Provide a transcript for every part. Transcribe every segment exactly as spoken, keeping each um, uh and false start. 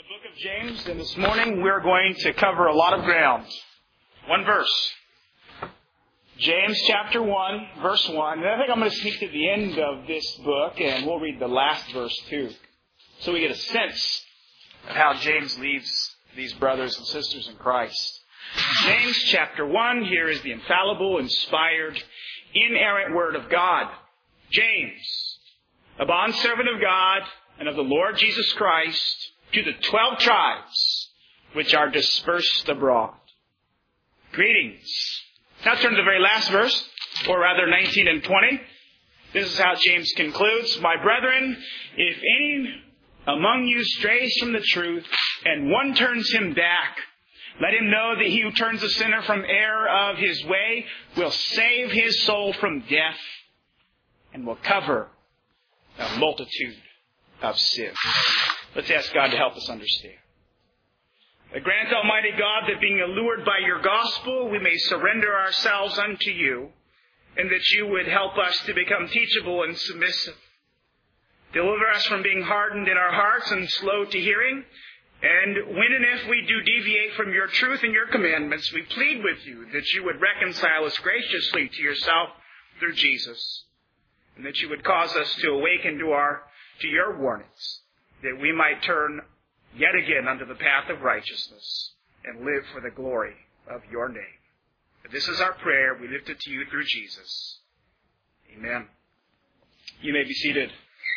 book of James, and this morning we're going to cover a lot of ground. One verse. James chapter one, verse one. And I think I'm going to sneak to the end of this book, and we'll read the last verse too. So we get a sense of how James leaves these brothers and sisters in Christ. James chapter one, here is the infallible, inspired, inerrant word of God. James, a bondservant of God and of the Lord Jesus Christ, to the twelve tribes which are dispersed abroad. Greetings. Now turn to the very last verse, or rather nineteen and twenty. This is how James concludes. My brethren, if any among you strays from the truth, and one turns him back, let him know that he who turns a sinner from error of his way will save his soul from death, and will cover a multitude of sins. Let's ask God to help us understand. Grant, Almighty God, that being allured by your gospel, we may surrender ourselves unto you, and that you would help us to become teachable and submissive. Deliver us from being hardened in our hearts and slow to hearing. And when and if we do deviate from your truth and your commandments, we plead with you that you would reconcile us graciously to yourself through Jesus, and that you would cause us to awaken to our to your warnings, that we might turn yet again unto the path of righteousness and live for the glory of your name. This is our prayer. We lift it to you through Jesus. Amen. You may be seated.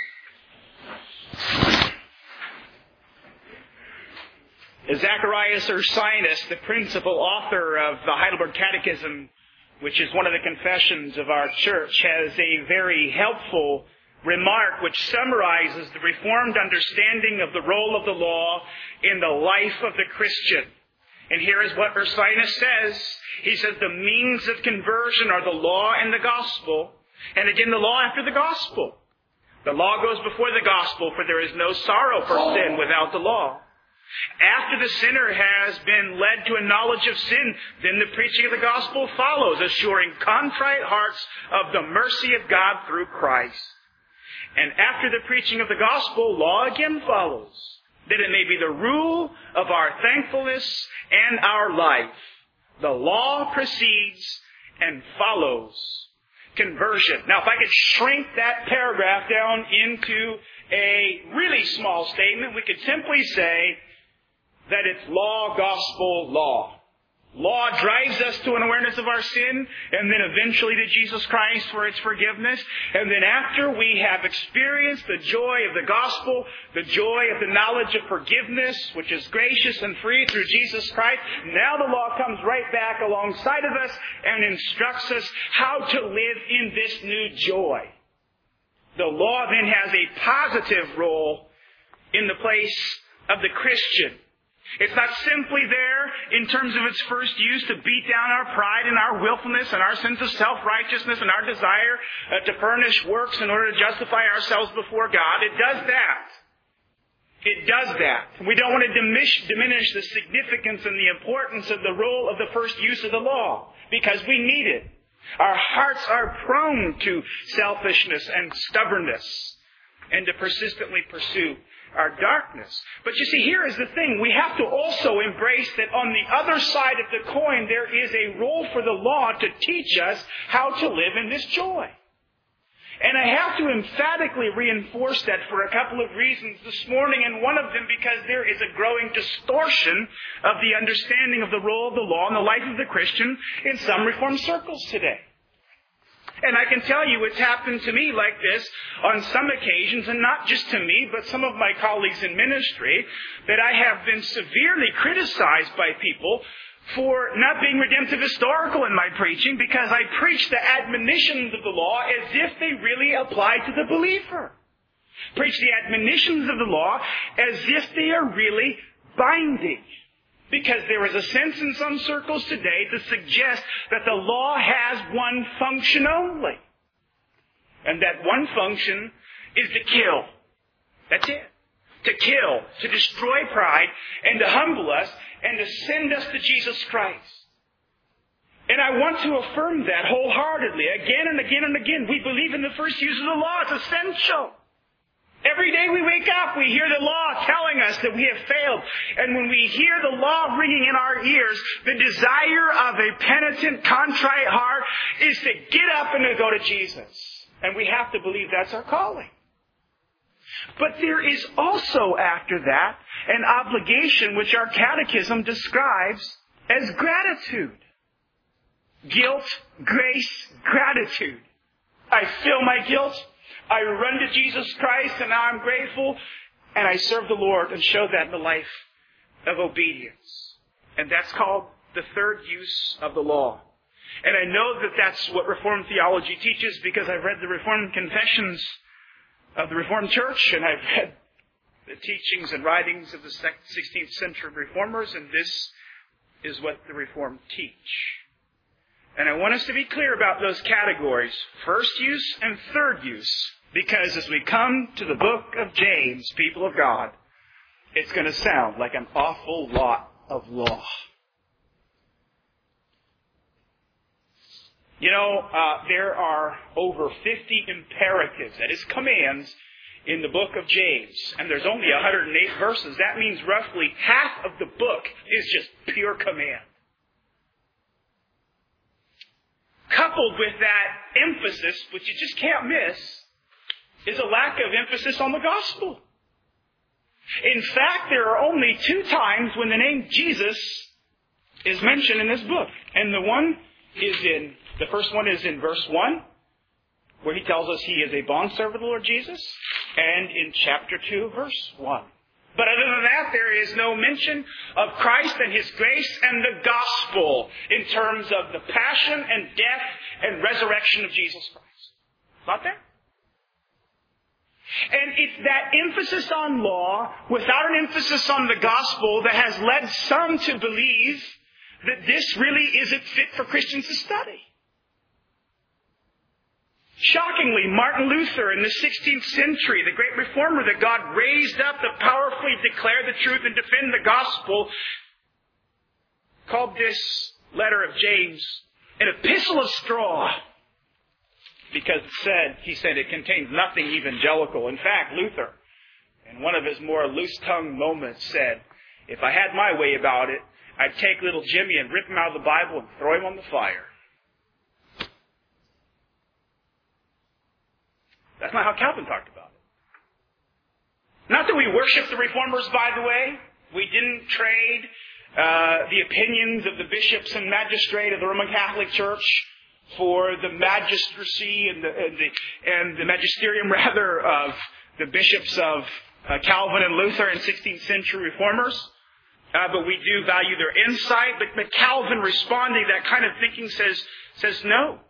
Zacharias Ursinus, the principal author of the Heidelberg Catechism, which is one of the confessions of our church, has a very helpful remark which summarizes the Reformed understanding of the role of the law in the life of the Christian. And here is what Ursinus says. He says the means of conversion are the law and the gospel, and again the law after the gospel. The law goes before the gospel, for there is no sorrow for sin without the law. After the sinner has been led to a knowledge of sin, then the preaching of the gospel follows, assuring contrite hearts of the mercy of God through Christ. And after the preaching of the gospel, law again follows, that it may be the rule of our thankfulness and our life. The law precedes and follows conversion. Now, if I could shrink that paragraph down into a really small statement, we could simply say that it's law, gospel, law. Law drives us to an awareness of our sin, and then eventually to Jesus Christ for its forgiveness. And then after we have experienced the joy of the gospel, the joy of the knowledge of forgiveness, which is gracious and free through Jesus Christ, now the law comes right back alongside of us and instructs us how to live in this new joy. The law then has a positive role in the place of the Christian. It's not simply there in terms of its first use to beat down our pride and our willfulness and our sense of self-righteousness and our desire uh, to furnish works in order to justify ourselves before God. It does that. It does that. We don't want to diminish, diminish the significance and the importance of the role of the first use of the law, because we need it. Our hearts are prone to selfishness and stubbornness and to persistently pursue our darkness. But you see, here is the thing. We have to also embrace that on the other side of the coin, there is a role for the law to teach us how to live in this joy. And I have to emphatically reinforce that for a couple of reasons this morning, and one of them because there is a growing distortion of the understanding of the role of the law in the life of the Christian in some Reformed circles today. And I can tell you it's happened to me like this on some occasions, and not just to me, but some of my colleagues in ministry, that I have been severely criticized by people for not being redemptive historical in my preaching, because I preach the admonitions of the law as if they really apply to the believer. Preach the admonitions of the law as if they are really binding. Because there is a sense in some circles today to suggest that the law has one function only. And that one function is to kill. That's it. To kill, to destroy pride, and to humble us, and to send us to Jesus Christ. And I want to affirm that wholeheartedly, again and again and again. We believe in the first use of the law. It's essential. Every day we wake up, we hear the law telling us that we have failed. And when we hear the law ringing in our ears, the desire of a penitent, contrite heart is to get up and to go to Jesus. And we have to believe that's our calling. But there is also, after that, an obligation which our catechism describes as gratitude. Guilt, grace, gratitude. I feel my guilt. I run to Jesus Christ, and now I'm grateful, and I serve the Lord and show that in the life of obedience. And that's called the third use of the law. And I know that that's what Reformed theology teaches because I've read the Reformed confessions of the Reformed Church, and I've read the teachings and writings of the sixteenth century Reformers, and this is what the Reformed teach. And I want us to be clear about those categories, first use and third use, because as we come to the book of James, people of God, it's going to sound like an awful lot of law. You know, uh, there are over fifty imperatives, that is commands, in the book of James. And there's only one hundred eight verses. That means roughly half of the book is just pure command. Coupled with that emphasis, which you just can't miss, is a lack of emphasis on the gospel. In fact, there are only two times when the name Jesus is mentioned in this book. And the one is in, the first one is in verse one, where he tells us he is a bondservant of the Lord Jesus, and in chapter two, verse one. But other than that, there is no mention of Christ and His grace and the gospel in terms of the passion and death and resurrection of Jesus Christ. Not there? And it's that emphasis on law without an emphasis on the gospel that has led some to believe that this really isn't fit for Christians to study. Shockingly, Martin Luther in the sixteenth century, the great reformer that God raised up to powerfully declare the truth and defend the gospel, called this letter of James an epistle of straw. Because it said, he said it contains nothing evangelical. In fact, Luther, in one of his more loose-tongued moments, said, if I had my way about it, I'd take little Jimmy and rip him out of the Bible and throw him on the fire. That's not how Calvin talked about it. Not that we worship the reformers, by the way. We didn't trade uh, the opinions of the bishops and magistrate of the Roman Catholic Church for the magistracy and the, and the, and the magisterium, rather, of the bishops of uh, Calvin and Luther and sixteenth century reformers. Uh, but we do value their insight. But, but Calvin, responding to that kind of thinking, says, says no.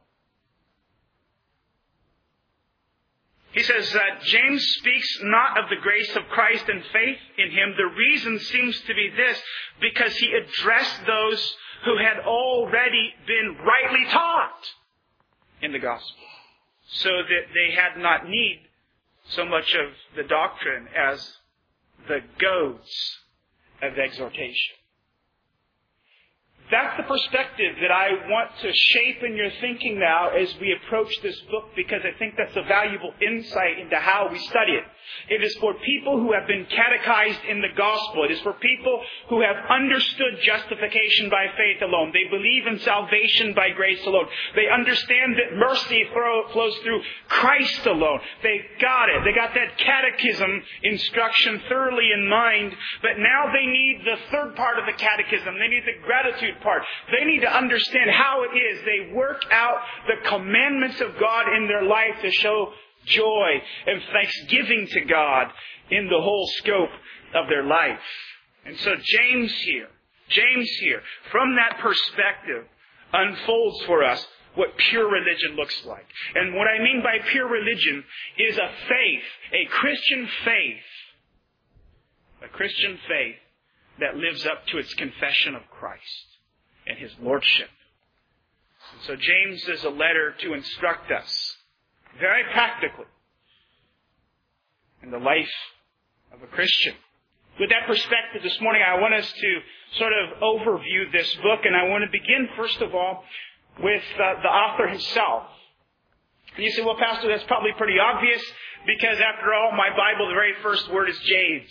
He says that James speaks not of the grace of Christ and faith in Him. The reason seems to be this, because he addressed those who had already been rightly taught in the gospel, so that they had not need so much of the doctrine as the goads of exhortation. That's the perspective that I want to shape in your thinking now as we approach this book, because I think that's a valuable insight into how we study it. It is for people who have been catechized in the gospel. It is for people who have understood justification by faith alone. They believe in salvation by grace alone. They understand that mercy flows through Christ alone. They got it. They got that catechism instruction thoroughly in mind. But now they need the third part of the catechism. They need the gratitude part. They need to understand how it is they work out the commandments of God in their life to show joy and thanksgiving to God in the whole scope of their life. And so James here, James here, from that perspective, unfolds for us what pure religion looks like. And what I mean by pure religion is a faith, a Christian faith, a Christian faith that lives up to its confession of Christ and His Lordship. And so James is a letter to instruct us very practically in the life of a Christian. With that perspective this morning, I want us to sort of overview this book, and I want to begin, first of all, with uh, the author himself. And you say, well, Pastor, that's probably pretty obvious. Because after all, my Bible, the very first word is James.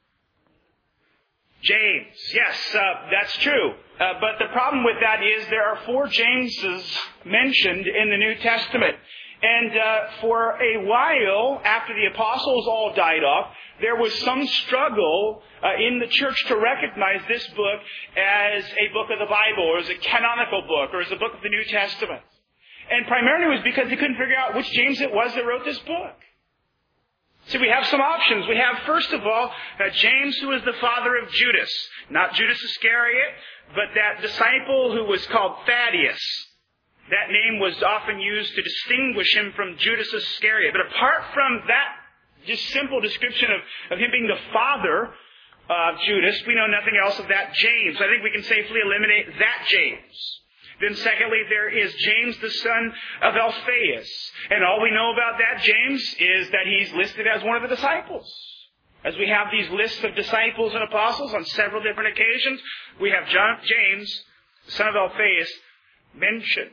James. Yes, uh, that's true. Uh, but the problem with that is there are four Jameses mentioned in the New Testament. And uh, for a while, after the apostles all died off, there was some struggle uh, in the church to recognize this book as a book of the Bible, or as a canonical book, or as a book of the New Testament. And primarily it was because they couldn't figure out which James it was that wrote this book. So we have some options. We have, first of all, uh, James, who is the father of Judas. Not Judas Iscariot, but that disciple who was called Thaddeus. That name was often used to distinguish him from Judas Iscariot. But apart from that just simple description of, of him being the father of Judas, we know nothing else of that James. I think we can safely eliminate that James. Then secondly, there is James, the son of Alphaeus. And all we know about that James is that he's listed as one of the disciples. As we have these lists of disciples and apostles on several different occasions, we have John, James, the son of Alphaeus, mentioned.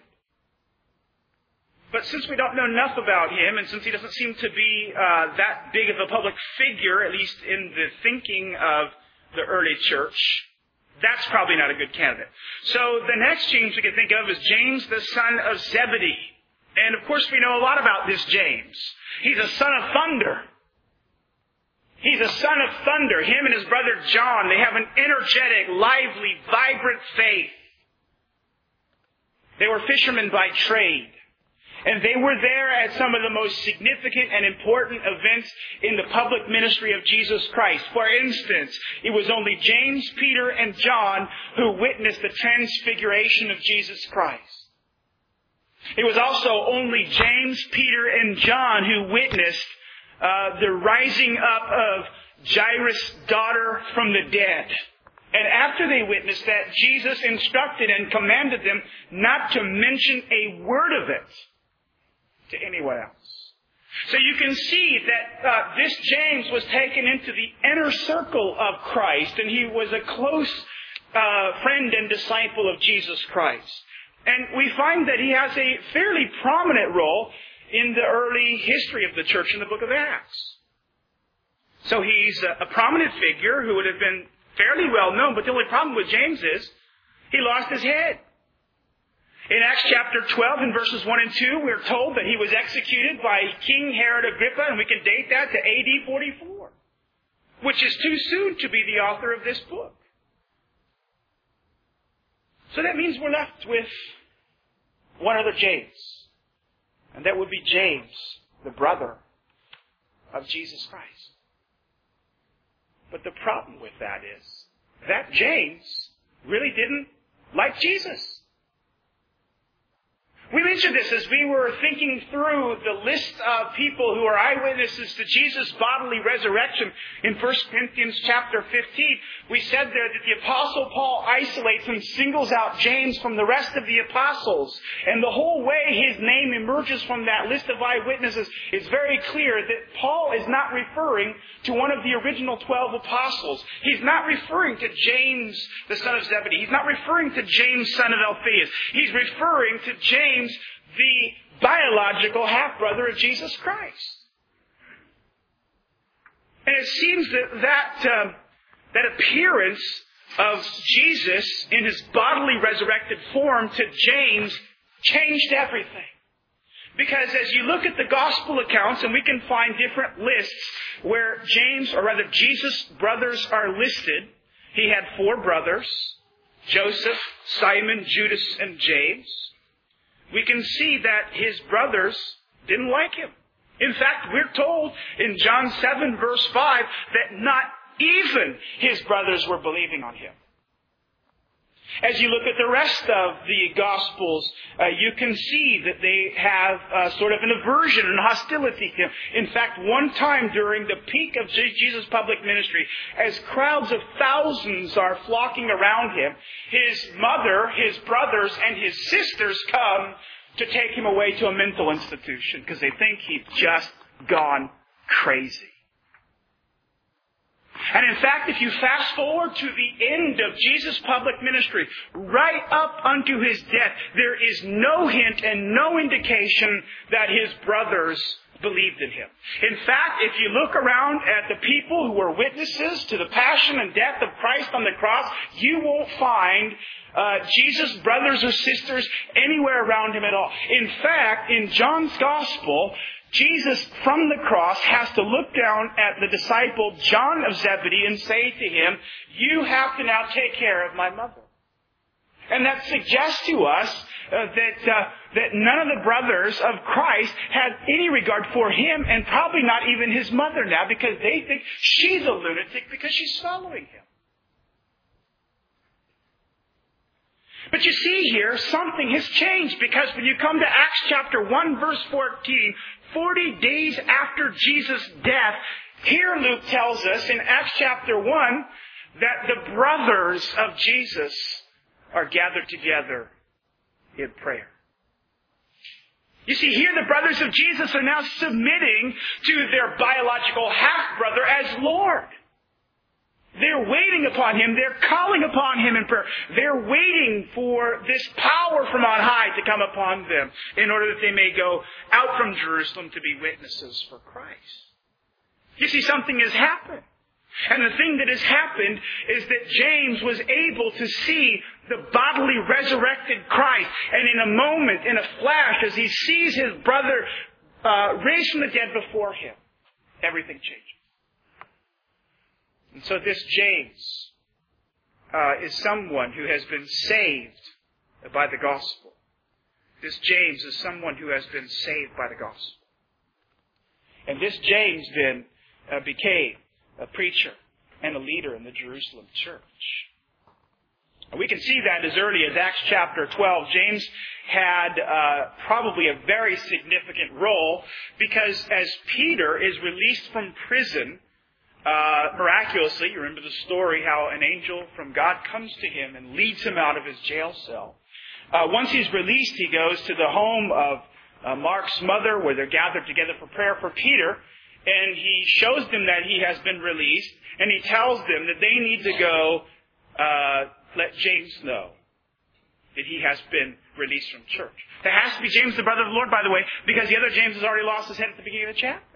But since we don't know enough about him, and since he doesn't seem to be uh, that big of a public figure, at least in the thinking of the early church, that's probably not a good candidate. So the next James we can think of is James, the son of Zebedee. And of course we know a lot about this James. He's a son of thunder. He's a son of thunder. Him and his brother John, they have an energetic, lively, vibrant faith. They were fishermen by trade. And they were there at some of the most significant and important events in the public ministry of Jesus Christ. For instance, it was only James, Peter, and John who witnessed the transfiguration of Jesus Christ. It was also only James, Peter, and John who witnessed uh, the rising up of Jairus' daughter from the dead. And after they witnessed that, Jesus instructed and commanded them not to mention a word of it to anyone else. So you can see that uh, this James was taken into the inner circle of Christ, and he was a close uh, friend and disciple of Jesus Christ. And we find that he has a fairly prominent role in the early history of the church in the book of Acts. So he's a, a prominent figure who would have been fairly well known, but the only problem with James is he lost his head. In Acts chapter twelve, in verses one and two, we're told that he was executed by King Herod Agrippa, and we can date that to A D forty-four, which is too soon to be the author of this book. So that means we're left with one other James, and that would be James, the brother of Jesus Christ. But the problem with that is that James really didn't like Jesus. We mentioned this as we were thinking through the list of people who are eyewitnesses to Jesus' bodily resurrection in First Corinthians chapter fifteen. We said there that the Apostle Paul isolates and singles out James from the rest of the apostles. And the whole way his name emerges from that list of eyewitnesses is very clear that Paul is not referring to one of the original twelve apostles. He's not referring to James, the son of Zebedee. He's not referring to James, son of Alphaeus. He's referring to James, the biological half-brother of Jesus Christ. And it seems that that, uh, that appearance of Jesus in his bodily resurrected form to James changed everything. Because as you look at the gospel accounts, and we can find different lists where James, or rather Jesus' brothers are listed. He had four brothers, Joseph, Simon, Judas, and James. We can see that his brothers didn't like him. In fact, we're told in John seven verse five that not even his brothers were believing on him. As you look at the rest of the Gospels, uh, you can see that they have uh, sort of an aversion and hostility to him. In fact, one time during the peak of Jesus' public ministry, as crowds of thousands are flocking around him, his mother, his brothers, and his sisters come to take him away to a mental institution because they think he's just gone crazy. And in fact, if you fast forward to the end of Jesus' public ministry, right up unto his death, there is no hint and no indication that his brothers believed in him. In fact, if you look around at the people who were witnesses to the passion and death of Christ on the cross, you won't find uh, Jesus' brothers or sisters anywhere around him at all. In fact, in John's Gospel, Jesus from the cross has to look down at the disciple John of Zebedee and say to him, "You have to now take care of my mother." And that suggests to us uh, that uh, that none of the brothers of Christ had any regard for him, and probably not even his mother now, because they think she's a lunatic because she's following him. But you see here, something has changed, because when you come to Acts chapter one, verse fourteen, forty days after Jesus' death, here Luke tells us in Acts chapter one that the brothers of Jesus are gathered together in prayer. You see, here the brothers of Jesus are now submitting to their biological half-brother as Lord. They're waiting upon him. They're calling upon him in prayer. They're waiting for this power from on high to come upon them in order that they may go out from Jerusalem to be witnesses for Christ. You see, something has happened. And the thing that has happened is that James was able to see the bodily resurrected Christ. And in a moment, in a flash, as he sees his brother uh, raised from the dead before him, everything changes. And so this James uh, is someone who has been saved by the gospel. This James is someone who has been saved by the gospel. And this James then uh, became a preacher and a leader in the Jerusalem church. We can see that as early as Acts chapter twelve. James had uh, probably a very significant role, because as Peter is released from prison, uh, miraculously, you remember the story how an angel from God comes to him and leads him out of his jail cell. Uh, once he's released, he goes to the home of uh, Mark's mother, where they're gathered together for prayer for Peter. And he shows them that he has been released, and he tells them that they need to go uh, let James know that he has been released from church. It has to be James, the brother of the Lord, by the way, because the other James has already lost his head at the beginning of the chapter.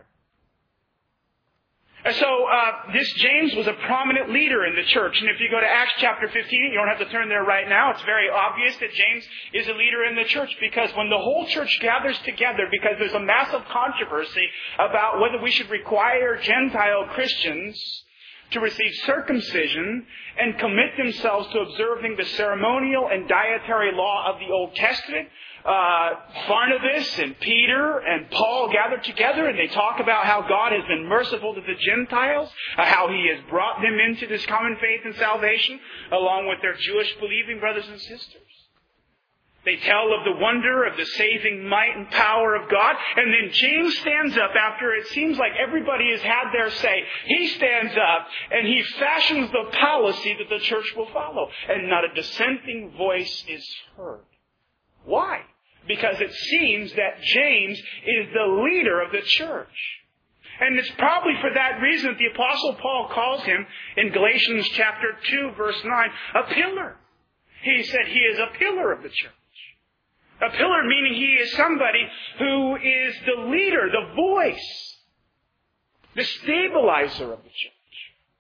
And so uh, this James was a prominent leader in the church. And if you go to Acts chapter fifteen, you don't have to turn there right now, it's very obvious that James is a leader in the church, because when the whole church gathers together, because there's a massive controversy about whether we should require Gentile Christians to receive circumcision and commit themselves to observing the ceremonial and dietary law of the Old Testament, Uh, Barnabas and Peter and Paul gathered together, and they talk about how God has been merciful to the Gentiles, uh, how He has brought them into this common faith and salvation, along with their Jewish believing brothers and sisters. They tell of the wonder of the saving might and power of God, and then James stands up after it seems like everybody has had their say. He stands up and he fashions the policy that the church will follow, and not a dissenting voice is heard. Why? Because it seems that James is the leader of the church. And it's probably for that reason that the Apostle Paul calls him, in Galatians chapter two, verse nine, a pillar. He said he is a pillar of the church. A pillar meaning he is somebody who is the leader, the voice, the stabilizer of the church.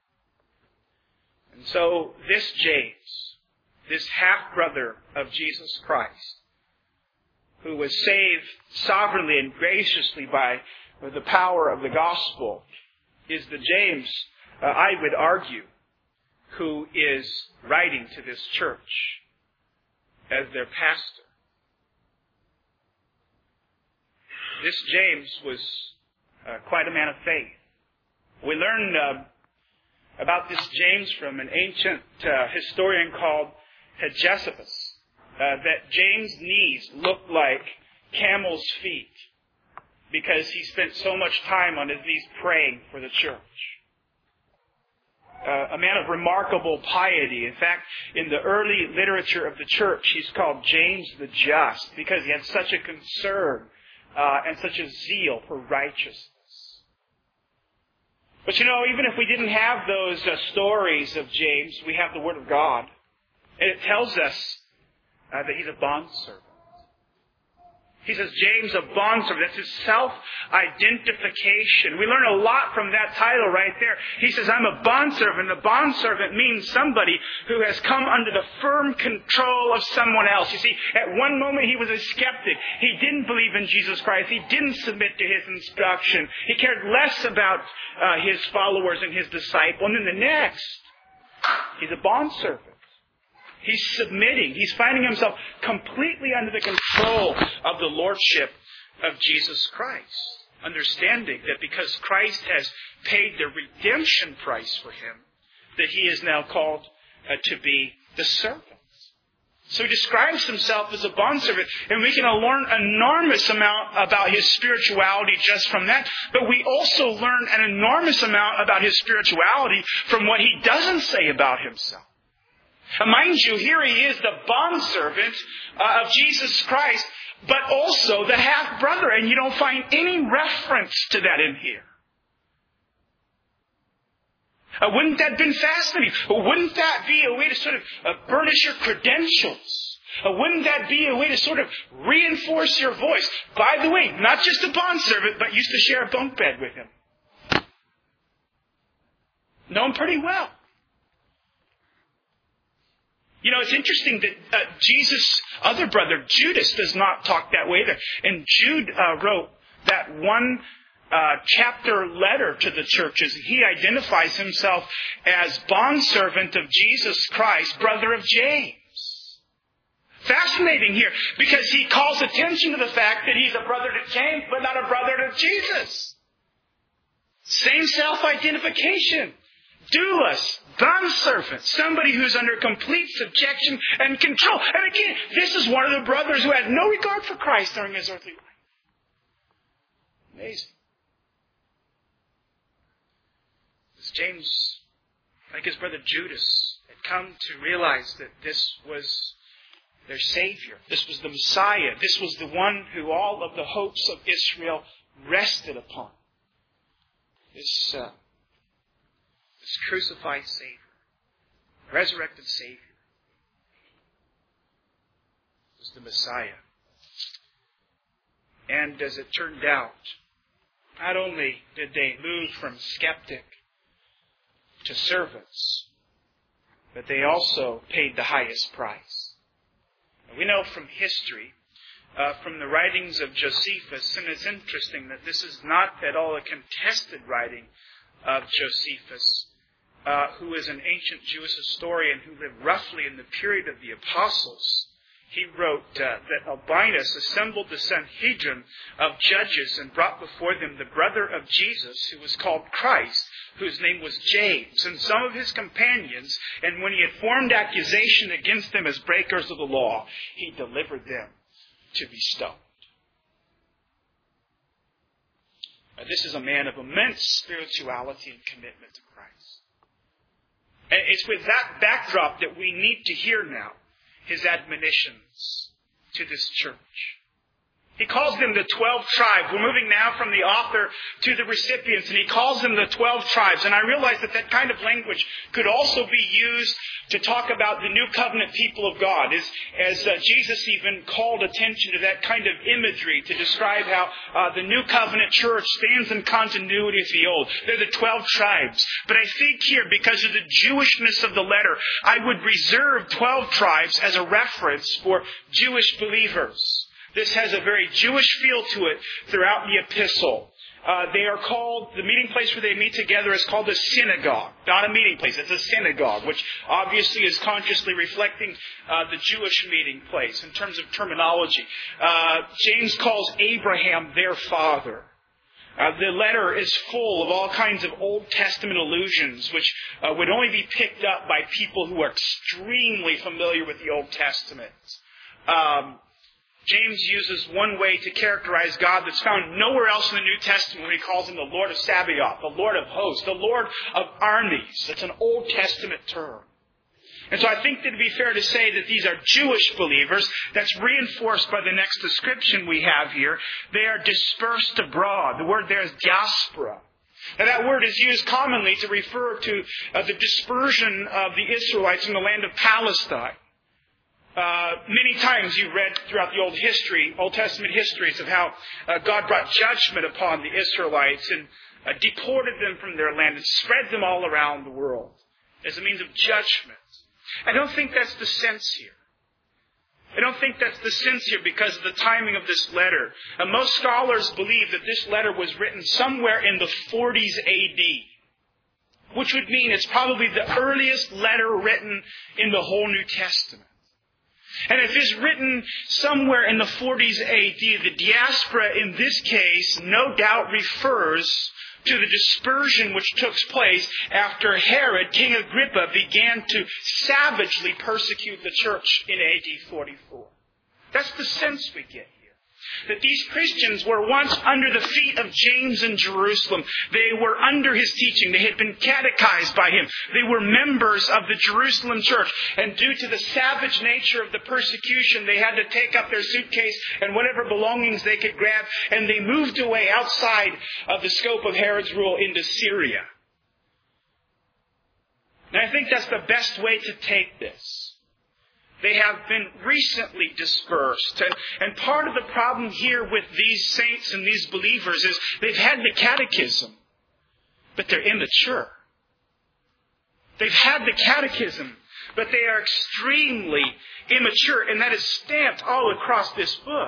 And so this James, this half-brother of Jesus Christ, who was saved sovereignly and graciously by the power of the gospel, is the James, uh, I would argue, who is writing to this church as their pastor. This James was uh, quite a man of faith. We learn uh, about this James from an ancient uh, historian called Hegesippus. Uh, that James' knees looked like camel's feet because he spent so much time on his knees praying for the church. Uh, a man of remarkable piety. In fact, in the early literature of the church, he's called James the Just because he had such a concern uh, and such a zeal for righteousness. But you know, even if we didn't have those uh, stories of James, we have the Word of God. And it tells us Uh, that he's a bondservant. He says, James, a bondservant. That's his self-identification. We learn a lot from that title right there. He says, I'm a bondservant. A bondservant means somebody who has come under the firm control of someone else. You see, at one moment he was a skeptic. He didn't believe in Jesus Christ. He didn't submit to his instruction. He cared less about uh, his followers and his disciple. And then the next, he's a bondservant. He's submitting. He's finding himself completely under the control of the lordship of Jesus Christ. Understanding that because Christ has paid the redemption price for him, that he is now called uh, to be the servant. So he describes himself as a bondservant, and we can learn an enormous amount about his spirituality just from that. But we also learn an enormous amount about his spirituality from what he doesn't say about himself. Now, mind you, here he is, the bondservant uh, of Jesus Christ, but also the half-brother. And you don't find any reference to that in here. Uh, wouldn't that have been fascinating? Wouldn't that be a way to sort of uh, burnish your credentials? Uh, wouldn't that be a way to sort of reinforce your voice? By the way, not just a bondservant, but used to share a bunk bed with him. Know him pretty well. You know, it's interesting that uh, Jesus' other brother, Judas, does not talk that way either. And Jude uh, wrote that one uh, chapter letter to the churches. He identifies himself as bondservant of Jesus Christ, brother of James. Fascinating here, because he calls attention to the fact that he's a brother to James, but not a brother to Jesus. Same self-identification. Doulos, bondservant, somebody who's under complete subjection and control. And again, this is one of the brothers who had no regard for Christ during his earthly life. Amazing. As James, like his brother Judas, had come to realize that this was their Savior. This was the Messiah. This was the one who all of the hopes of Israel rested upon. This uh, This crucified Savior, resurrected Savior, was the Messiah. And as it turned out, not only did they move from skeptic to servants, but they also paid the highest price. And we know from history, uh, from the writings of Josephus, and it's interesting that this is not at all a contested writing of Josephus, Uh, who is an ancient Jewish historian who lived roughly in the period of the apostles. He wrote uh, that Albinus assembled the Sanhedrin of judges and brought before them the brother of Jesus, who was called Christ, whose name was James, and some of his companions, and when he had formed accusation against them as breakers of the law, he delivered them to be stoned. Now, this is a man of immense spirituality and commitment to Christ. And it's with that backdrop that we need to hear now his admonitions to this church. He calls them the twelve tribes. We're moving now from the author to the recipients, and he calls them the twelve tribes. And I realize that that kind of language could also be used to talk about the new covenant people of God, as, as uh, Jesus even called attention to that kind of imagery to describe how uh, the new covenant church stands in continuity with the old. They're the twelve tribes. But I think here, because of the Jewishness of the letter, I would reserve twelve tribes as a reference for Jewish believers. This has a very Jewish feel to it throughout the epistle. Uh, they are called, the meeting place where they meet together is called a synagogue. Not a meeting place, it's a synagogue, which obviously is consciously reflecting uh, the Jewish meeting place in terms of terminology. Uh, James calls Abraham their father. Uh, the letter is full of all kinds of Old Testament allusions, which uh, would only be picked up by people who are extremely familiar with the Old Testament. Um, James uses one way to characterize God that's found nowhere else in the New Testament when he calls him the Lord of Sabaoth, the Lord of hosts, the Lord of armies. That's an Old Testament term. And so I think that it'd be fair to say that these are Jewish believers. That's reinforced by the next description we have here. They are dispersed abroad. The word there is diaspora. Now that word is used commonly to refer to uh, the dispersion of the Israelites in the land of Palestine. Uh, many times you've read throughout the Old history, Old Testament histories of how uh, God brought judgment upon the Israelites and uh, deported them from their land and spread them all around the world as a means of judgment. I don't think that's the sense here. I don't think that's the sense here because of the timing of this letter. Uh, most scholars believe that this letter was written somewhere in the forties A D, which would mean it's probably the earliest letter written in the whole New Testament. And if it's written somewhere in the forties A D, the diaspora in this case no doubt refers to the dispersion which took place after Herod, King Agrippa, began to savagely persecute the church in A D forty-four. That's the sense we get here. That these Christians were once under the feet of James in Jerusalem. They were under his teaching. They had been catechized by him. They were members of the Jerusalem church. And due to the savage nature of the persecution, they had to take up their suitcase and whatever belongings they could grab. And they moved away outside of the scope of Herod's rule into Syria. And I think that's the best way to take this. They have been recently dispersed. And, and part of the problem here with these saints and these believers is they've had the catechism, but they're immature. They've had the catechism, but they are extremely immature. And that is stamped all across this book.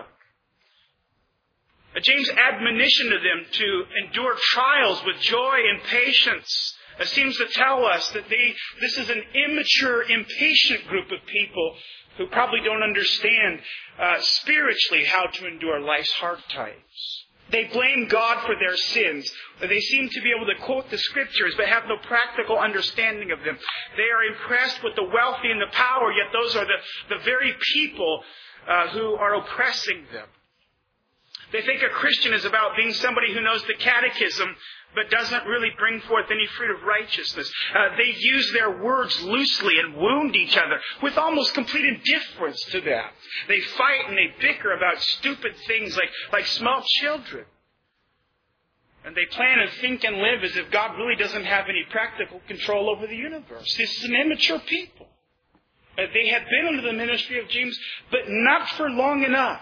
James' admonition to them to endure trials with joy and patience It seems to tell us that they, this is an immature, impatient group of people who probably don't understand uh, spiritually how to endure life's hard times. They blame God for their sins. They seem to be able to quote the Scriptures but have no practical understanding of them. They are impressed with the wealthy and the power, yet those are the, the very people uh, who are oppressing them. They think a Christian is about being somebody who knows the catechism but doesn't really bring forth any fruit of righteousness. Uh, they use their words loosely and wound each other with almost complete indifference to that. They fight and they bicker about stupid things like, like small children. And they plan and think and live as if God really doesn't have any practical control over the universe. This is an immature people. Uh, they have been under the ministry of James, but not for long enough.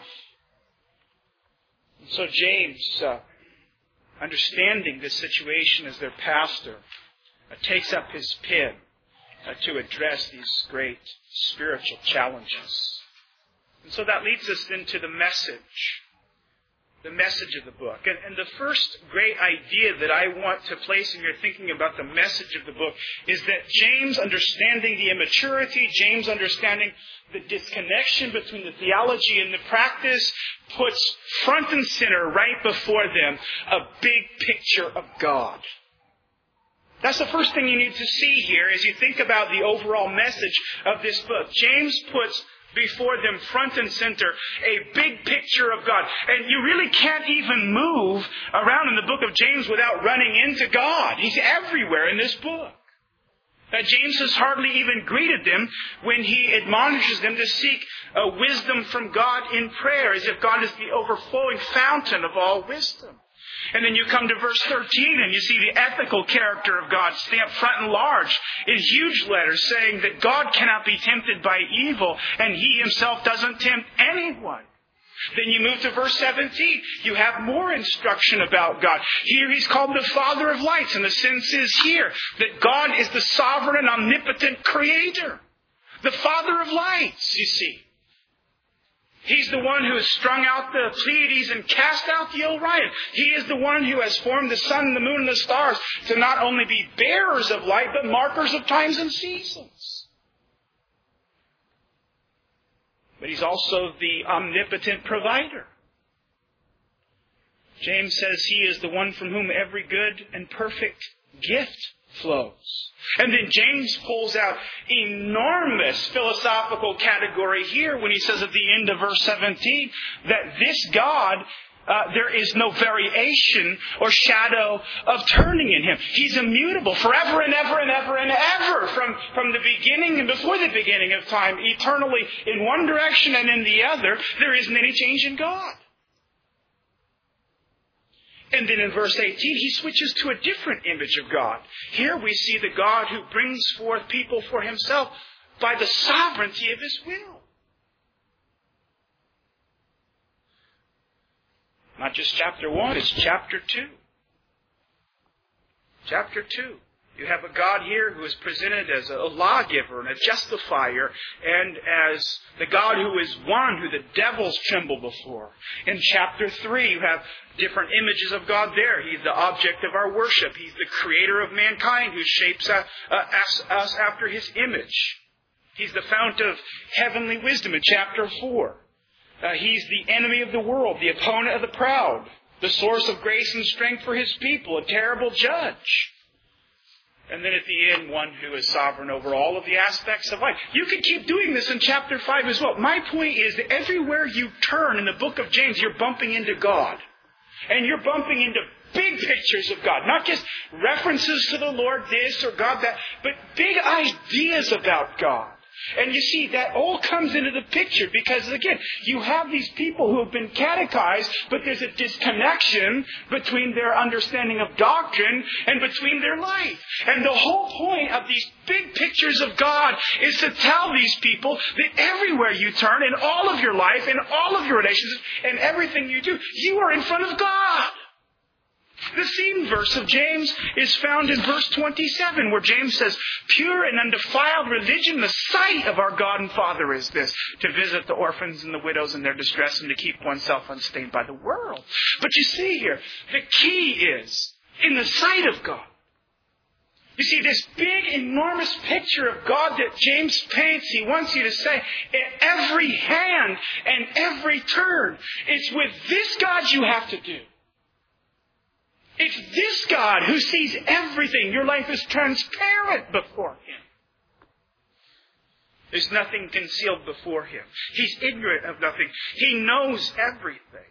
And so James, uh, understanding this situation as their pastor, uh, takes up his pen uh, to address these great spiritual challenges. And so that leads us into the message, the message of the book. And, and the first great idea that I want to place in your thinking about the message of the book is that James, understanding the immaturity, James understanding the disconnection between the theology and the practice, puts front and center right before them a big picture of God. That's the first thing you need to see here as you think about the overall message of this book. James puts before them front and center a big picture of God. And you really can't even move around in the book of James without running into God. He's everywhere in this book. Now, James has hardly even greeted them when he admonishes them to seek uh, wisdom from God in prayer, as if God is the overflowing fountain of all wisdom. And then you come to verse thirteen and you see the ethical character of God stamped front and large in huge letters, saying that God cannot be tempted by evil and He Himself doesn't tempt anyone. Then you move to verse seventeen. You have more instruction about God. Here He's called the Father of lights, and the sense is here that God is the sovereign and omnipotent Creator. The Father of lights, you see. He's the one who has strung out the Pleiades and cast out the Orion. He is the one who has formed the sun, the moon, and the stars to not only be bearers of light, but markers of times and seasons. But He's also the omnipotent provider. James says He is the one from whom every good and perfect gift flows. And then James pulls out enormous philosophical category here when he says at the end of verse seventeen that this God, uh, there is no variation or shadow of turning in Him. He's immutable forever and ever and ever and ever from, from the beginning and before the beginning of time, eternally in one direction and in the other. There isn't any change in God. And then in verse eighteen, he switches to a different image of God. Here we see the God who brings forth people for Himself by the sovereignty of His will. Not just chapter one, it's chapter two. Chapter two. You have a God here who is presented as a lawgiver and a justifier, and as the God who is one who the devils tremble before. In chapter three, you have different images of God there. He's the object of our worship. He's the creator of mankind who shapes us, uh, us after His image. He's the fount of heavenly wisdom in chapter four. Uh, he's the enemy of the world, the opponent of the proud, the source of grace and strength for His people, a terrible judge. And then at the end, one who is sovereign over all of the aspects of life. You could keep doing this in chapter five as well. My point is that everywhere you turn in the book of James, you're bumping into God. And you're bumping into big pictures of God. Not just references to the Lord this or God that, but big ideas about God. And you see, that all comes into the picture because, again, you have these people who have been catechized, but there's a disconnection between their understanding of doctrine and between their life. And the whole point of these big pictures of God is to tell these people that everywhere you turn, in all of your life, in all of your relationships, and everything you do, you are in front of God. The theme verse of James is found in verse twenty-seven, where James says, "Pure and undefiled religion, the sight of our God and Father is this, to visit the orphans and the widows in their distress and to keep oneself unstained by the world." But you see here, the key is in the sight of God. You see, this big, enormous picture of God that James paints, he wants you to say, at every hand and every turn, it's with this God you have to do. It's this God who sees everything. Your life is transparent before Him. There's nothing concealed before Him. He's ignorant of nothing. He knows everything.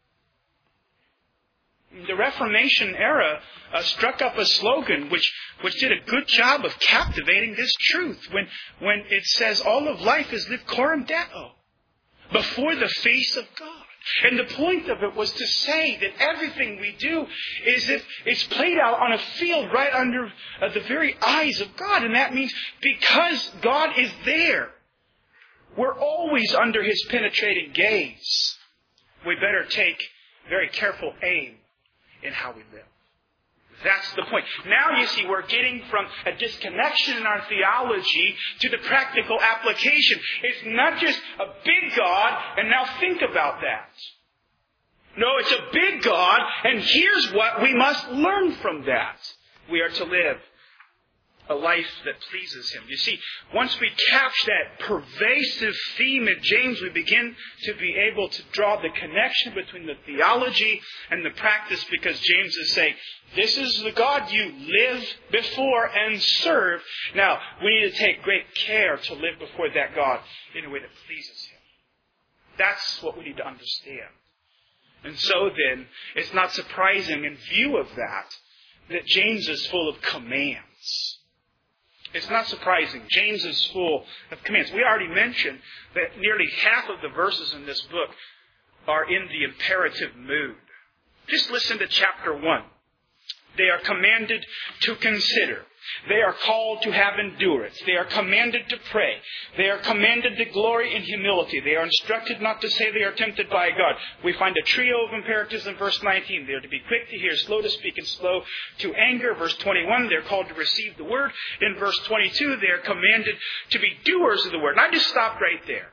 The Reformation era uh, struck up a slogan which, which did a good job of captivating this truth when, when it says all of life is lived coram deo, before the face of God. And the point of it was to say that everything we do is if it's played out on a field right under uh, the very eyes of God. And that means because God is there, we're always under His penetrating gaze. We better take very careful aim in how we live. That's the point. Now you see, we're getting from a disconnection in our theology to the practical application. It's not just a big God, and now think about that. No, it's a big God, and here's what we must learn from that. We are to live a life that pleases Him. You see, once we catch that pervasive theme in James, we begin to be able to draw the connection between the theology and the practice, because James is saying, this is the God you live before and serve. Now, we need to take great care to live before that God in a way that pleases Him. That's what we need to understand. And so then, it's not surprising in view of that, that James is full of commands. It's not surprising. James is full of commands. We already mentioned that nearly half of the verses in this book are in the imperative mood. Just listen to chapter one. They are commanded to consider. They are called to have endurance. They are commanded to pray. They are commanded to glory in humility. They are instructed not to say they are tempted by God. We find a trio of imperatives in verse nineteen. They are to be quick to hear, slow to speak, and slow to anger. Verse twenty-one, they're called to receive the word. In verse twenty-two, they are commanded to be doers of the word. And I just stopped right there.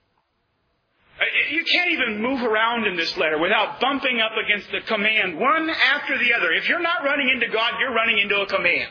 You can't even move around in this letter without bumping up against the command one after the other. If you're not running into God, you're running into a command.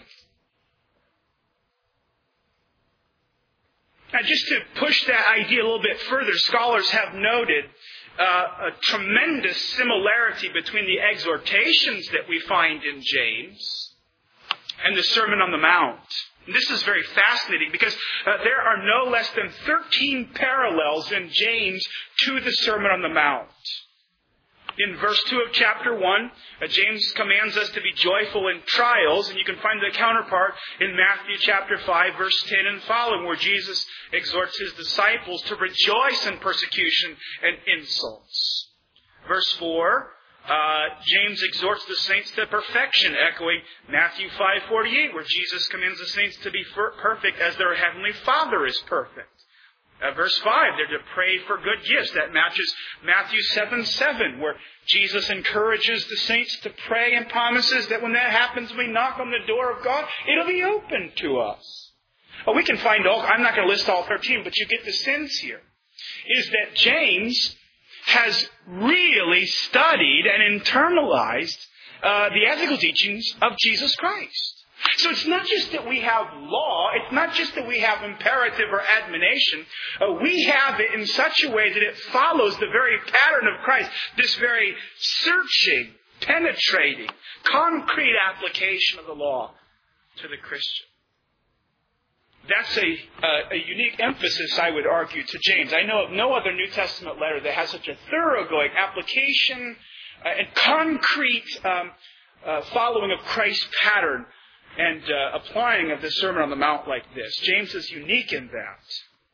Now, just to push that idea a little bit further, scholars have noted uh, a tremendous similarity between the exhortations that we find in James and the Sermon on the Mount. And this is very fascinating because uh, there are no less than thirteen parallels in James to the Sermon on the Mount. In verse two of chapter one, uh, James commands us to be joyful in trials, and you can find the counterpart in Matthew chapter five, verse ten and following, where Jesus exhorts His disciples to rejoice in persecution and insults. Verse four, Uh, James exhorts the saints to perfection, echoing Matthew five forty-eight, where Jesus commands the saints to be perfect as their heavenly Father is perfect. Uh, verse five, they're to pray for good gifts. That matches Matthew seven seven, where Jesus encourages the saints to pray and promises that when that happens, we knock on the door of God, it'll be open to us. Well, we can find all, I'm not going to list all thirteen, but you get the sense here, is that James has really studied and internalized uh, the ethical teachings of Jesus Christ. So it's not just that we have law, it's not just that we have imperative or admonition. Uh, we have it in such a way that it follows the very pattern of Christ, this very searching, penetrating, concrete application of the law to the Christian. That's a, a, a unique emphasis, I would argue, to James. I know of no other New Testament letter that has such a thoroughgoing application uh, and concrete um, uh, following of Christ's pattern and uh, applying of the Sermon on the Mount like this. James is unique in that.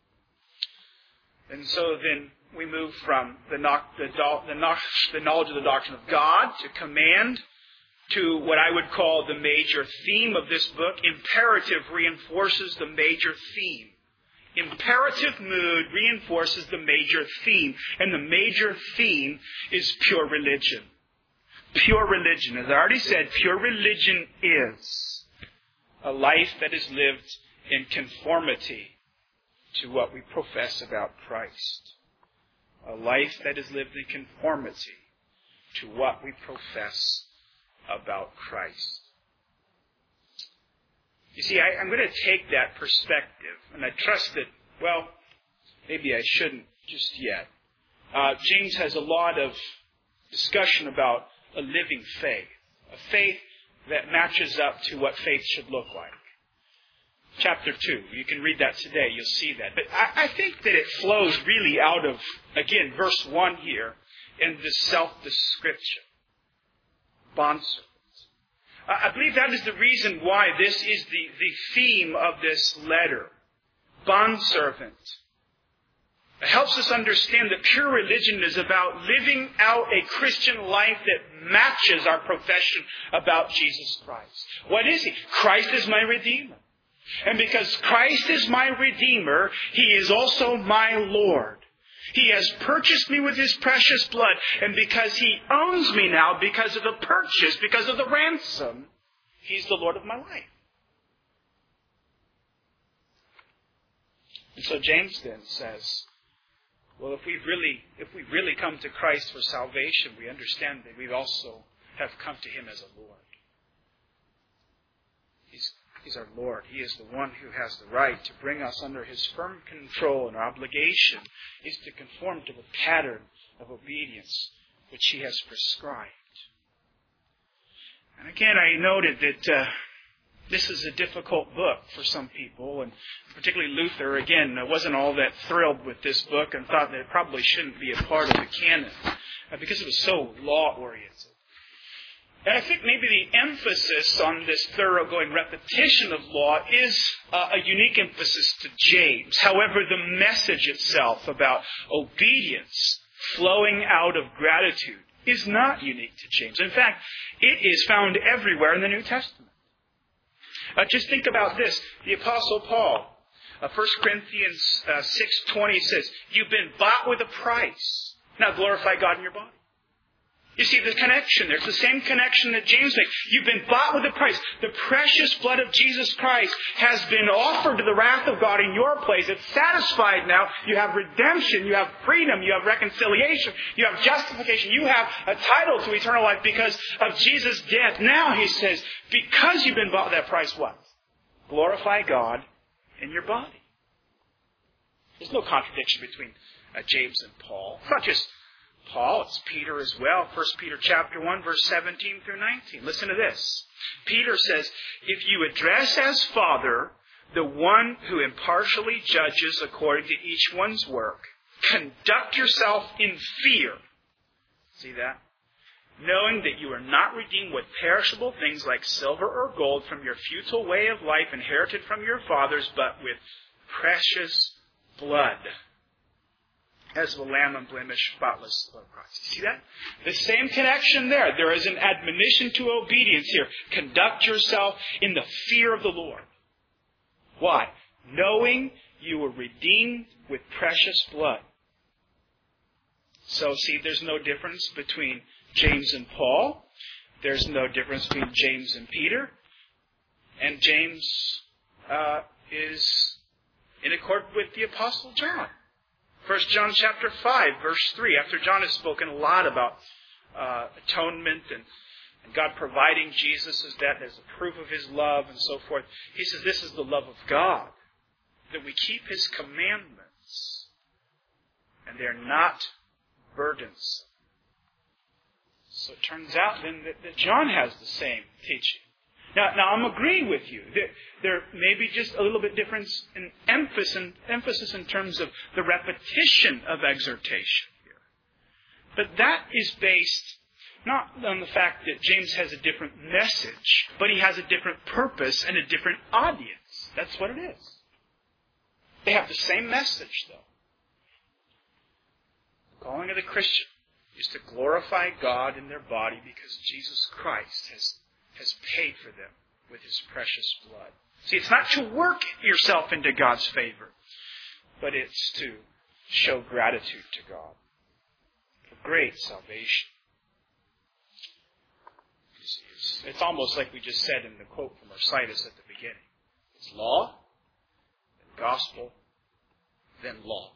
And so then we move from the, no- the, do- the, no- the knowledge of the doctrine of God to command to what I would call the major theme of this book. Imperative reinforces the major theme. Imperative mood reinforces the major theme. And the major theme is pure religion. Pure religion. As I already said, pure religion is a life that is lived in conformity to what we profess about Christ. A life that is lived in conformity to what we profess about Christ. You see, I, I'm going to take that perspective, and I trust that, well, maybe I shouldn't just yet. Uh, James has a lot of discussion about a living faith, a faith that matches up to what faith should look like. Chapter two, you can read that today, you'll see that. But I, I think that it flows really out of, again, verse one here, in this self-description. Bondservants. I believe that is the reason why this is the, the theme of this letter. Bondservant. It helps us understand that pure religion is about living out a Christian life that matches our profession about Jesus Christ. What is He? Christ is my Redeemer. And because Christ is my Redeemer, He is also my Lord. He has purchased me with His precious blood. And because He owns me now, because of the purchase, because of the ransom, He's the Lord of my life. And so James then says, well, if we really, if we really come to Christ for salvation, we understand that we also have come to Him as a Lord. He's, he's our Lord. He is the one who has the right to bring us under His firm control, and our obligation is to conform to the pattern of obedience which He has prescribed. And again, I noted that uh, this is a difficult book for some people, and particularly Luther, again, wasn't all that thrilled with this book and thought that it probably shouldn't be a part of the canon uh, because it was so law-oriented. And I think maybe the emphasis on this thoroughgoing repetition of law is uh, a unique emphasis to James. However, the message itself about obedience flowing out of gratitude is not unique to James. In fact, it is found everywhere in the New Testament. Uh, just think about this. The Apostle Paul, uh, First Corinthians uh, six twenty says, you've been bought with a price. Now glorify God in your body. You see the connection there. It's the same connection that James makes. You've been bought with a price. The precious blood of Jesus Christ has been offered to the wrath of God in your place. It's satisfied now. You have redemption. You have freedom. You have reconciliation. You have justification. You have a title to eternal life because of Jesus' death. Now, he says, because you've been bought with that price, what? Glorify God in your body. There's no contradiction between uh, James and Paul. It's not just Paul, it's Peter as well. First Peter chapter one, verse seventeen through nineteen. Listen to this. Peter says, if you address as Father the one who impartially judges according to each one's work, conduct yourself in fear. See that? Knowing that you are not redeemed with perishable things like silver or gold from your futile way of life inherited from your fathers, but with precious blood, as the Lamb unblemished, spotless blood of Christ. You see that? The same connection there. There is an admonition to obedience here. Conduct yourself in the fear of the Lord. Why? Knowing you were redeemed with precious blood. So see, there's no difference between James and Paul. There's no difference between James and Peter. And James uh, is in accord with the Apostle John. First John chapter five, verse three. After John has spoken a lot about uh, atonement and, and God providing Jesus' death as a proof of His love and so forth, he says this is the love of God, that we keep His commandments, and they're not burdensome. So it turns out then that, that John has the same teaching. Now, now I'm agreeing with you. There, there may be just a little bit difference in emphasis, emphasis in terms of the repetition of exhortation here. But that is based not on the fact that James has a different message, but he has a different purpose and a different audience. That's what it is. They have the same message, though. The calling of the Christian is to glorify God in their body because Jesus Christ has has paid for them with His precious blood. See, it's not to work yourself into God's favor, but it's to show gratitude to God for great salvation. It's, it's, it's almost like we just said in the quote from Arcidas at the beginning. It's law, then gospel, then law.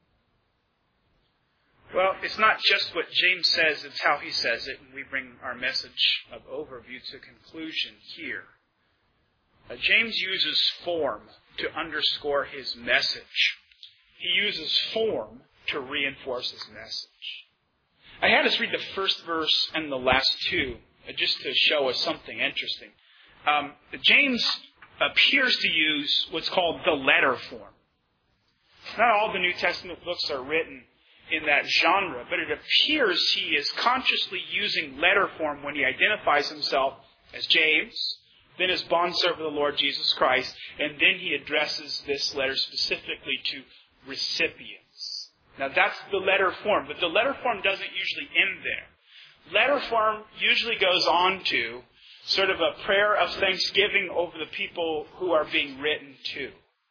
Well, it's not just what James says, it's how he says it, and we bring our message of overview to conclusion here. Uh, James uses form to underscore his message. He uses form to reinforce his message. I had us read the first verse and the last two, uh, just to show us something interesting. Um, James appears to use what's called the letter form. Not all the New Testament books are written in that genre, but it appears he is consciously using letter form when he identifies himself as James, then as bondservant of the Lord Jesus Christ, and then he addresses this letter specifically to recipients. Now that's the letter form, but the letter form doesn't usually end there. Letter form usually goes on to sort of a prayer of thanksgiving over the people who are being written to.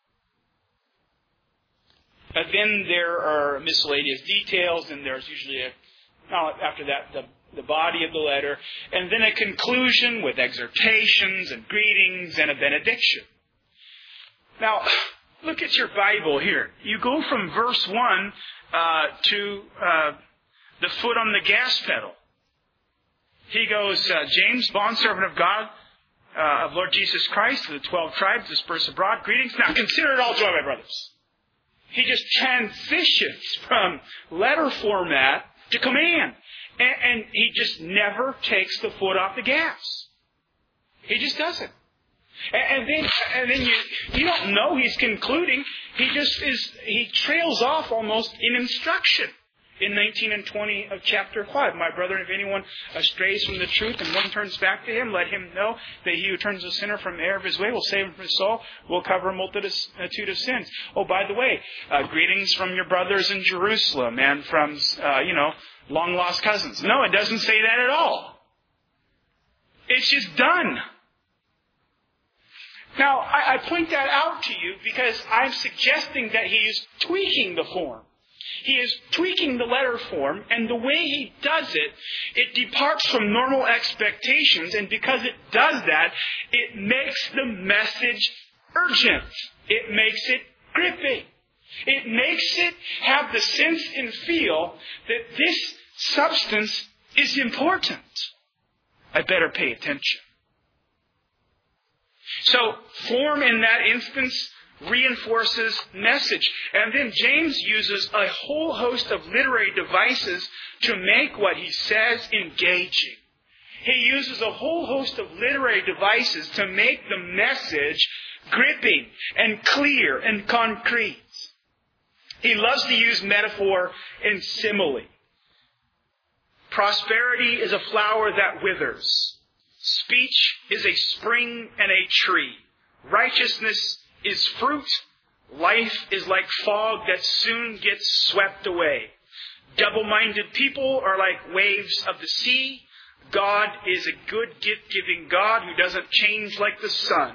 Uh, then there are miscellaneous details, and there's usually, a, after that, the, the body of the letter, and then a conclusion with exhortations and greetings and a benediction. Now, look at your Bible here. You go from verse one uh, to uh, the foot on the gas pedal. He goes, uh, James, bondservant of God, uh, of Lord Jesus Christ, to the twelve tribes dispersed abroad, greetings. Now, consider it all joy, my brothers. He just transitions from letter format to command. And, and he just never takes the foot off the gas. He just doesn't. And, and then, and then you, you don't know he's concluding. He just is, he trails off almost in instruction. In nineteen and twenty of chapter five, my brethren, if anyone strays from the truth and one turns back to him, let him know that he who turns a sinner from the error of his way will save him from his soul, will cover a multitude of sins. Oh, by the way, uh, greetings from your brothers in Jerusalem and from, uh, you know, long lost cousins. No, it doesn't say that at all. It's just done. Now, I, I point that out to you because I'm suggesting that he is tweaking the form. He is tweaking the letter form, and the way he does it, it departs from normal expectations, and because it does that, it makes the message urgent. It makes it gripping. It makes it have the sense and feel that this substance is important. I better pay attention. So, form in that instance reinforces message. And then James uses a whole host of literary devices to make what he says engaging. He uses a whole host of literary devices to make the message gripping and clear and concrete. He loves to use metaphor and simile. Prosperity is a flower that withers. Speech is a spring and a tree. Righteousness is fruit. Life is like fog that soon gets swept away. Double-minded people are like waves of the sea. God is a good gift-giving God who doesn't change like the sun.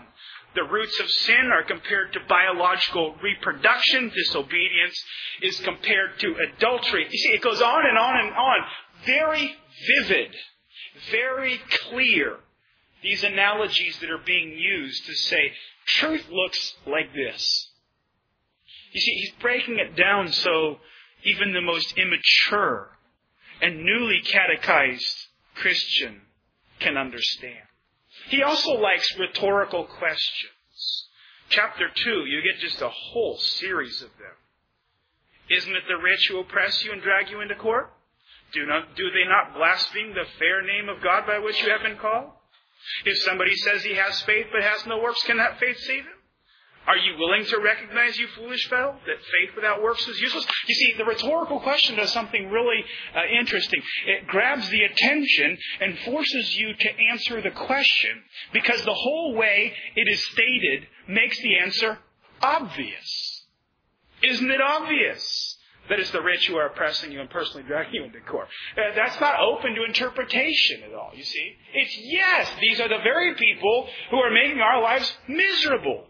the roots of sin are compared to biological reproduction. Disobedience is compared to adultery. You see, it goes on and on and on. Very vivid, very clear. These analogies that are being used to say, truth looks like this. You see, he's breaking it down so even the most immature and newly catechized Christian can understand. He also likes rhetorical questions. Chapter two, you get just a whole series of them. Isn't it the rich who oppress you and drag you into court? Do not, do they not blaspheme the fair name of God by which you have been called? If somebody says he has faith but has no works, can that faith save him? Are you willing to recognize, you foolish fellow, that faith without works is useless? You see, the rhetorical question does something really uh, interesting. It grabs the attention and forces you to answer the question, because the whole way it is stated makes the answer obvious. Isn't it obvious that it's the rich who are oppressing you and personally dragging you into court? Uh, that's not open to interpretation at all, you see. It's yes, these are the very people who are making our lives miserable.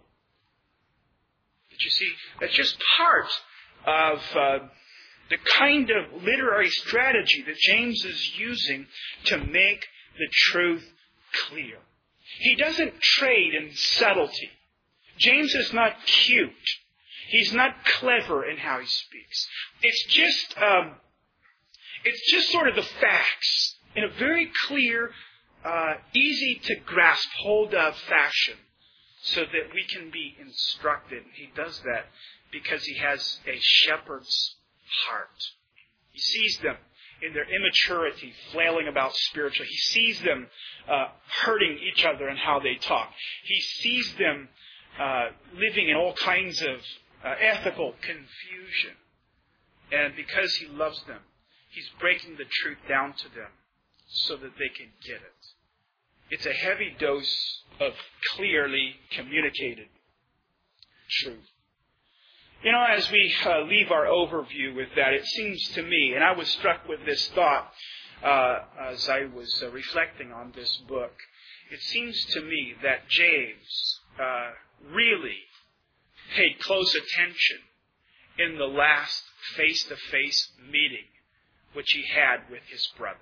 But you see, that's just part of uh, the kind of literary strategy that James is using to make the truth clear. He doesn't trade in subtlety. James is not cute. He's not clever in how he speaks. It's just, um, it's just sort of the facts in a very clear, uh, easy to grasp hold of fashion, so that we can be instructed. He does that because he has a shepherd's heart. He sees them in their immaturity, flailing about spiritually. He sees them uh, hurting each other in how they talk. He sees them uh, living in all kinds of uh, ethical confusion. And because he loves them, he's breaking the truth down to them so that they can get it. It's a heavy dose of clearly communicated truth. You know, as we uh, leave our overview with that, it seems to me, and I was struck with this thought uh, as I was uh, reflecting on this book, it seems to me that James uh, really paid close attention in the last face-to-face meeting which he had with his brother,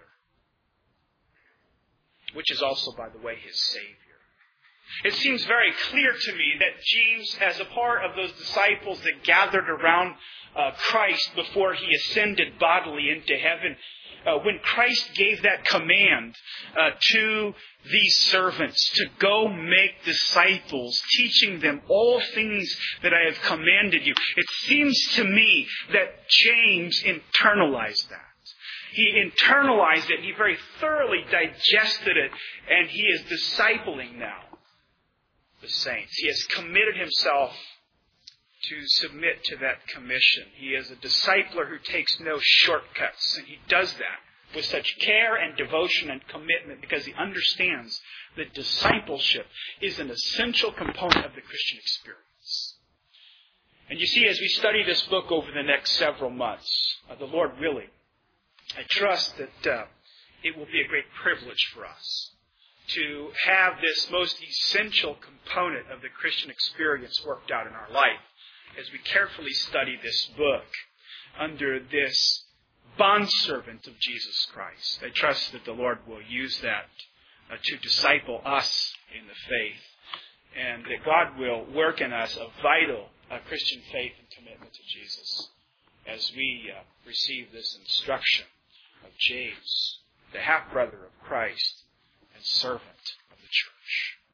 which is also, by the way, his Savior. It seems very clear to me that James, as a part of those disciples that gathered around uh, Christ before he ascended bodily into heaven, uh, when Christ gave that command uh, to these servants to go make disciples, teaching them all things that I have commanded you, it seems to me that James internalized that. He internalized it. He very thoroughly digested it. And he is discipling now the saints. He has committed himself to submit to that commission. He is a discipler who takes no shortcuts. And he does that with such care and devotion and commitment because he understands that discipleship is an essential component of the Christian experience. And you see, as we study this book over the next several months, uh, the Lord willing, I trust that uh, it will be a great privilege for us to have this most essential component of the Christian experience worked out in our life as we carefully study this book under this bondservant of Jesus Christ. I trust that the Lord will use that uh, to disciple us in the faith, and that God will work in us a vital uh, Christian faith and commitment to Jesus as we uh, receive this instruction of James, the half-brother of Christ and servant of the church.